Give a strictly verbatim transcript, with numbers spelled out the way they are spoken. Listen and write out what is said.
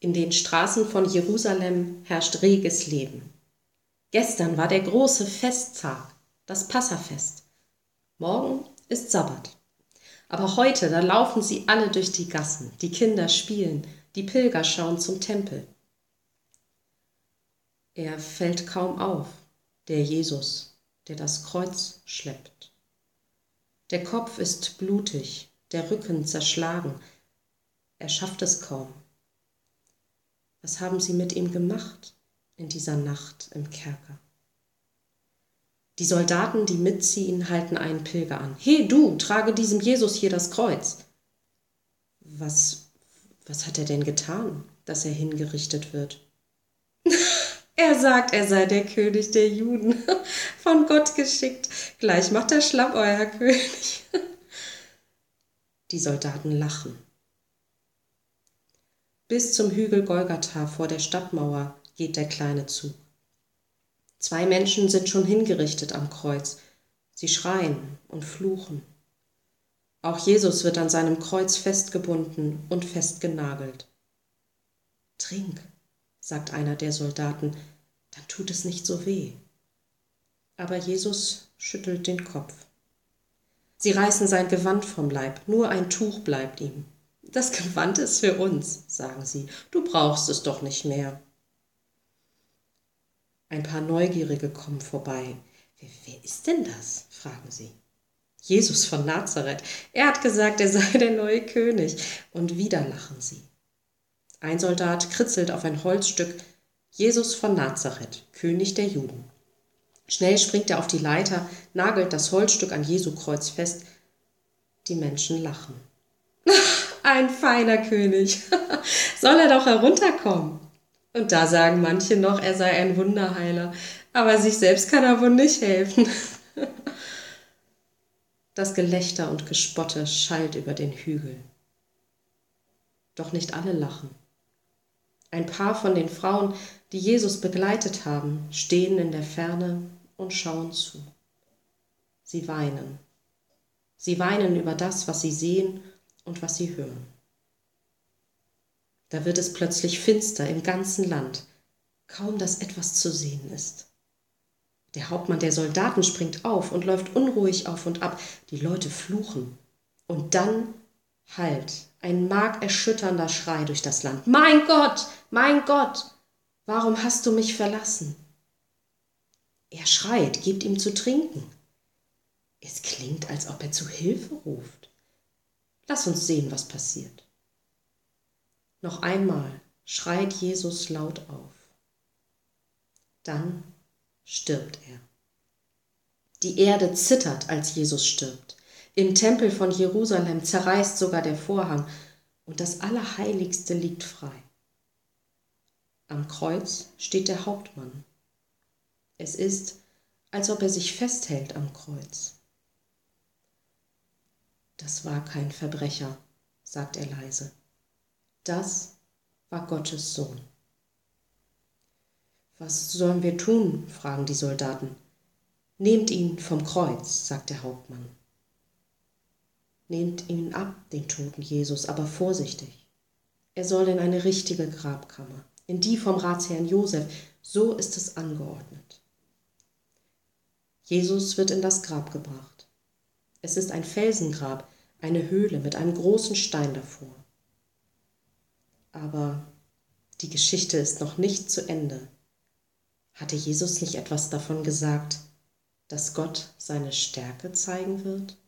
In den Straßen von Jerusalem herrscht reges Leben. Gestern war der große Festtag, das Passafest. Morgen ist Sabbat. Aber heute, da laufen sie alle durch die Gassen, die Kinder spielen, die Pilger schauen zum Tempel. Er fällt kaum auf, der Jesus, der das Kreuz schleppt. Der Kopf ist blutig, der Rücken zerschlagen. Er schafft es kaum. Was haben sie mit ihm gemacht in dieser Nacht im Kerker? Die Soldaten, die mitziehen, halten einen Pilger an. He, du, trage diesem Jesus hier das Kreuz. Was, was hat er denn getan, dass er hingerichtet wird? Er sagt, er sei der König der Juden, von Gott geschickt. Gleich macht er schlapp, euer König. Die Soldaten lachen. Bis zum Hügel Golgatha vor der Stadtmauer geht der kleine Zug. Zwei Menschen sind schon hingerichtet am Kreuz. Sie schreien und fluchen. Auch Jesus wird an seinem Kreuz festgebunden und festgenagelt. Trink, sagt einer der Soldaten, dann tut es nicht so weh. Aber Jesus schüttelt den Kopf. Sie reißen sein Gewand vom Leib, nur ein Tuch bleibt ihm. Das Gewand ist für uns, sagen sie, du brauchst es doch nicht mehr. Ein paar Neugierige kommen vorbei. Wer, wer ist denn das? Fragen sie. Jesus von Nazareth. Er hat gesagt, er sei der neue König. Und wieder lachen sie. Ein Soldat kritzelt auf ein Holzstück. Jesus von Nazareth, König der Juden. Schnell springt er auf die Leiter, nagelt das Holzstück an Jesu Kreuz fest. Die Menschen lachen. Ein feiner König. Soll er doch herunterkommen? Und da sagen manche noch, er sei ein Wunderheiler. Aber sich selbst kann er wohl nicht helfen. Das Gelächter und Gespotte schallt über den Hügel. Doch nicht alle lachen. Ein paar von den Frauen, die Jesus begleitet haben, stehen in der Ferne und schauen zu. Sie weinen. Sie weinen über das, was sie sehen und was sie hören. Da wird es plötzlich finster im ganzen Land, kaum dass etwas zu sehen ist. Der Hauptmann der Soldaten springt auf und läuft unruhig auf und ab. Die Leute fluchen. Und dann hallt ein markerschütternder Schrei durch das Land. Mein Gott, mein Gott, warum hast du mich verlassen? Er schreit, gebt ihm zu trinken. Es klingt, als ob er zu Hilfe ruft. Lass uns sehen, was passiert. Noch einmal schreit Jesus laut auf. Dann stirbt er. Die Erde zittert, als Jesus stirbt. Im Tempel von Jerusalem zerreißt sogar der Vorhang und das Allerheiligste liegt frei. Am Kreuz steht der Hauptmann. Es ist, als ob er sich festhält am Kreuz. Das war kein Verbrecher, sagt er leise. Das war Gottes Sohn. Was sollen wir tun? Fragen die Soldaten. Nehmt ihn vom Kreuz, sagt der Hauptmann. Nehmt ihn ab, den toten Jesus, aber vorsichtig. Er soll in eine richtige Grabkammer, in die vom Ratsherrn Josef, so ist es angeordnet. Jesus wird in das Grab gebracht. Es ist ein Felsengrab, eine Höhle mit einem großen Stein davor. Aber die Geschichte ist noch nicht zu Ende. Hatte Jesus nicht etwas davon gesagt, dass Gott seine Stärke zeigen wird?